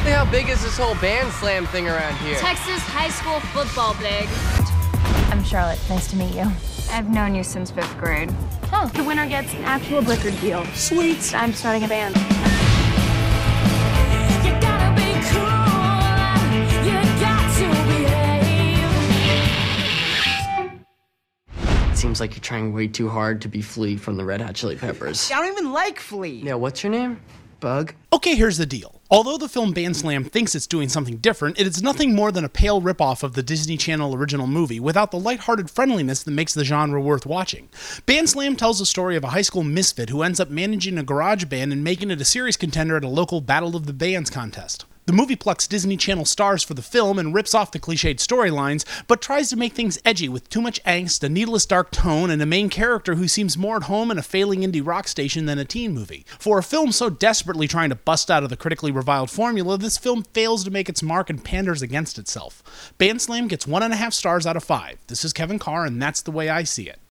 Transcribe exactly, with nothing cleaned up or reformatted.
How big is this whole band slam thing around here? Texas high school football big. I'm Charlotte. Nice to meet you. I've known you since fifth grade. Oh, the winner gets an actual record deal. Sweet. I'm starting a band. You gotta be cool. You got to behave. It seems like you're trying way too hard to be Flea from the Red Hot Chili Peppers. I don't even like Flea. Yeah, what's your name? Bug? Okay, here's the deal. Although the film Band Slam thinks it's doing something different, it is nothing more than a pale ripoff of the Disney Channel original movie without the lighthearted friendliness that makes the genre worth watching. Band Slam tells the story of a high school misfit who ends up managing a garage band and making it a series contender at a local Battle of the Bands contest. The movie plucks Disney Channel stars for the film and rips off the cliched storylines, but tries to make things edgy with too much angst, a needless dark tone, and a main character who seems more at home in a failing indie rock station than a teen movie. For a film so desperately trying to bust out of the critically reviled formula, this film fails to make its mark and panders against itself. Band Slam gets one and a half stars out of five. This is Kevin Carr, and that's the way I see it.